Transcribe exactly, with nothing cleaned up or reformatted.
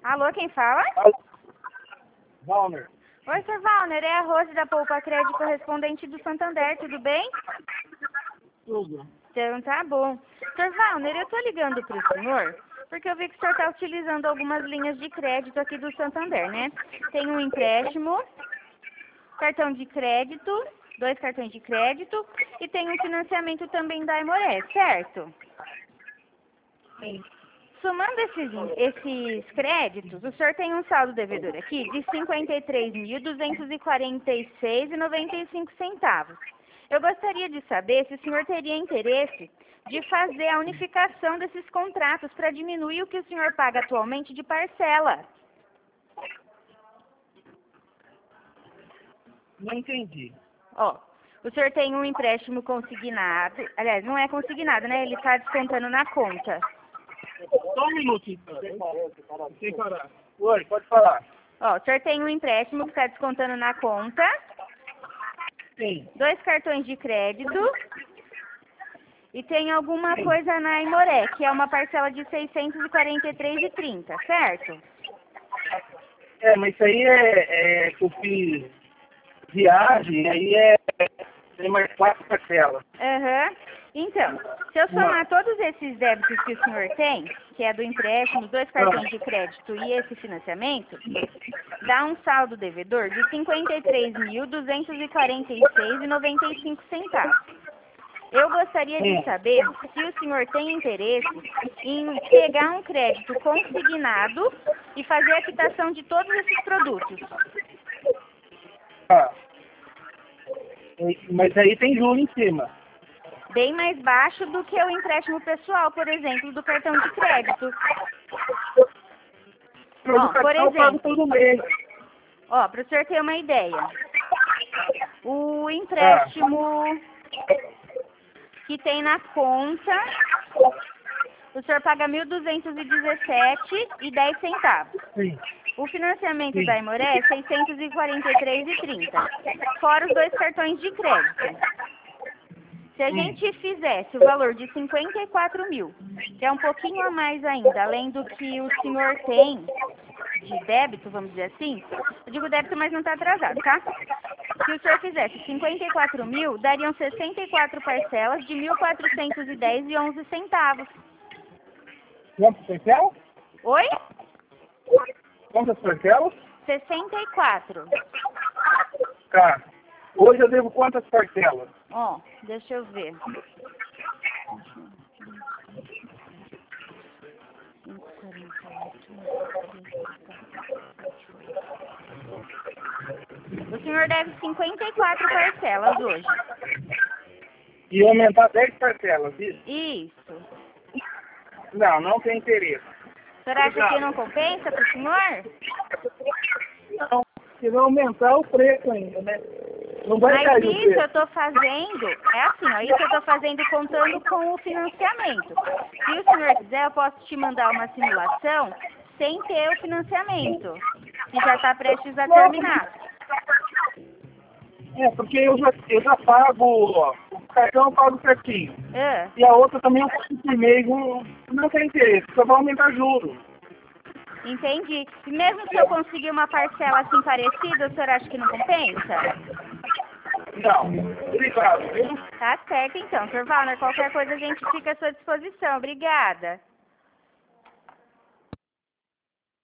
Alô, quem fala? Valner. Oi, senhor Valner, é a Rose da Poupa Crédito correspondente do Santander, tudo bem? Tudo. Então tá bom. senhor Valner, eu tô ligando pro senhor porque eu vi que o senhor tá utilizando algumas linhas de crédito aqui do Santander, né? Tem um empréstimo, cartão de crédito, dois cartões de crédito e tem um financiamento também da Aimoré, certo? Sim. Somando esses, esses créditos, o senhor tem um saldo devedor aqui de cinquenta e três mil, duzentos e quarenta e seis reais e noventa e cinco centavos. Eu gostaria de saber se o senhor teria interesse de fazer a unificação desses contratos para diminuir o que o senhor paga atualmente de parcela. Não entendi. Ó, o senhor tem um empréstimo consignado, aliás, não é consignado, né? Ele está descontando na conta. Só um minutinho. Sem parar. Oi, pode falar. Ó, o senhor tem um empréstimo que está descontando na conta, Sim. dois cartões de crédito e tem alguma coisa na Aimoré, que é uma parcela de seiscentos e quarenta e três reais e trinta centavos, certo? É, mas isso aí é, é que eu fiz viagem, aí é tem mais quatro parcelas. Aham. Então, se eu somar todos esses débitos que o senhor tem, que é do empréstimo, dois cartões de crédito e esse financiamento, dá um saldo devedor de cinquenta e três mil, duzentos e quarenta e seis reais e noventa e cinco centavos. Eu gostaria de saber se o senhor tem interesse em pegar um crédito consignado e fazer a quitação de todos esses produtos. Ah. Mas aí tem juro em cima. Bem mais baixo do que o empréstimo pessoal, por exemplo, do cartão de crédito. Ó, por exemplo, todo mês. ó, para o senhor ter uma ideia, o empréstimo que tem na conta, o senhor paga mil duzentos e dezessete reais e dez centavos. Sim. O financiamento Sim. da Aimoré é seiscentos e quarenta e três reais e trinta centavos, fora os dois cartões de crédito. Se a gente fizesse o valor de cinquenta e quatro mil, que é um pouquinho a mais ainda, além do que o senhor tem de débito, vamos dizer assim, eu digo débito, mas não está atrasado, tá? Se o senhor fizesse cinquenta e quatro mil, dariam sessenta e quatro parcelas de mil quatrocentos e dez reais e onze centavos. Quantas parcelas? Oi? Quantas parcelas? sessenta e quatro. Tá. Hoje eu devo quantas parcelas? Ó, deixa eu ver. O senhor deve cinquenta e quatro parcelas hoje. E aumentar dez parcelas, isso? Isso. Não, não tem interesse. O senhor acha que não compensa para o senhor? Não, se vai aumentar o preço ainda, né? Não vai Mas cair o isso preço. eu estou fazendo, é assim, ó, isso eu estou fazendo contando com o financiamento. Se o senhor quiser, eu posso te mandar uma simulação sem ter o financiamento, que já está prestes a terminar. É, porque eu já, eu já pago, ó, o cartão eu pago certinho. Ah, E a outra também eu pago por mês, não, não tem interesse, só vai aumentar juros. entendi. E mesmo se eu conseguir uma parcela assim parecida, o senhor acha que não compensa? Não, obrigado, viu? Tá certo então, senhor Valner, qualquer coisa a gente fica à sua disposição. Obrigada.